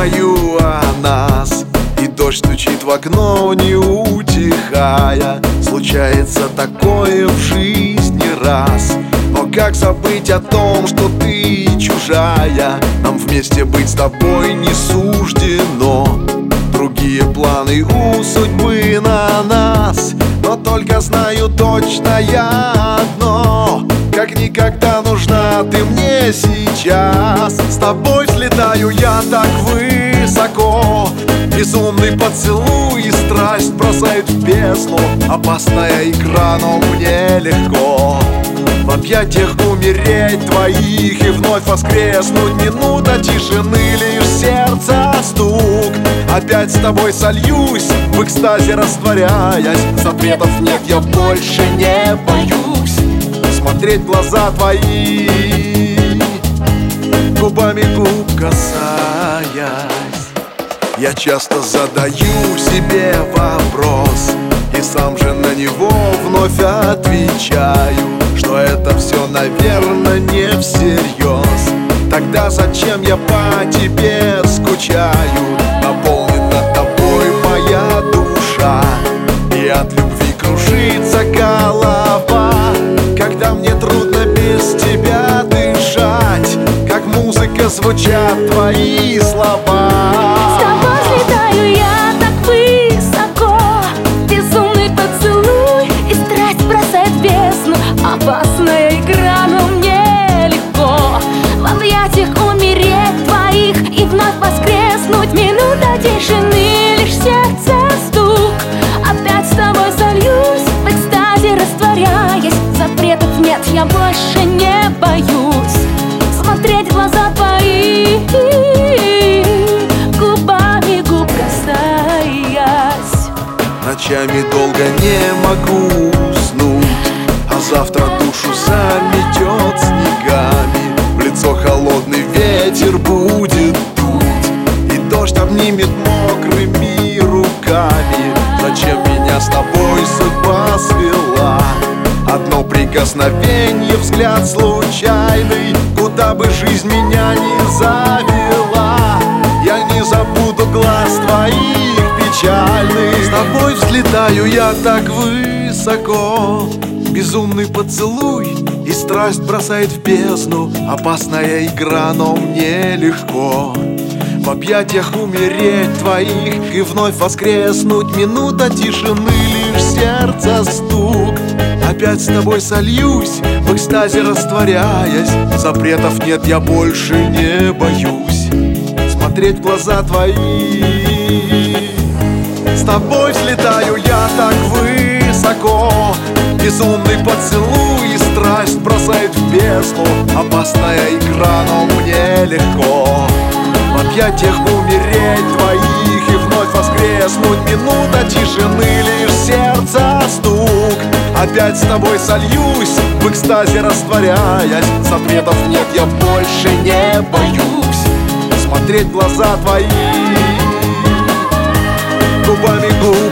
думаю о нас, и дождь стучит в окно, не утихая. Случается такое в жизни раз, но как забыть о том, что ты чужая? Нам вместе быть с тобой не суждено. Другие планы у судьбы на нас, но только знаю точно я одно: как никогда нужна ты мне сейчас. С тобой взлетаю я так высоко, безумный поцелуй и страсть бросает в бездну. Опасная игра, но мне легко в объятиях умереть твоих и вновь воскреснуть. Минута тишины, лишь сердца стук. Опять с тобой сольюсь, в экстазе растворяясь. Запретов нет, я больше не боюсь смотреть в глаза твои, губами губ касаясь. Я часто задаю себе вопрос и сам же на него вновь отвечаю, что это все, наверное, не всерьез. Тогда зачем я по тебе скучаю? Наполнена тобой моя душа, и от любви кружится голова. Когда мне трудно без тебя дышать, как музыка звучат твои слова. С тобой взлетаю я так высоко, безумный поцелуй и страсть бросает в бездну. Опасная игра, но мне легко в объятиях умереть твоих и вновь воскреснуть. Минута тишины, лишь сердце стук. Опять с тобой сольюсь, в экстазе растворяясь. Запретов нет, я больше не боюсь смотреть в глаза твои, губами губ касаясь. Ночами долго не могу уснуть, а завтра душу заметет снегами. В лицо холодный ветер будет дуть, и дождь обнимет мокрыми руками. Зачем меня с тобой судьба свела? Одно прикосновение, взгляд случайный, куда бы жизнь меня ни завела, я не забуду глаз твоих печальных. С тобой взлетаю я так высоко, безумный поцелуй и страсть бросает в бездну. Опасная игра, но мне легко в объятиях умереть твоих и вновь воскреснуть. Минута тишины, лишь сердца стук. Опять с тобой сольюсь, в экстазе растворяясь. Запретов нет, я больше не боюсь смотреть в глаза твои. С тобой взлетаю я так высоко, безумный поцелуй и страсть бросает в бездну. Опасная игра, но мне легко в объятиях умереть твоих и вновь воскреснуть. Минута тишины, лишь сердца стук. Опять с тобой сольюсь, в экстазе растворяясь. Запретов нет, я больше не боюсь смотреть в глаза твои, губами губ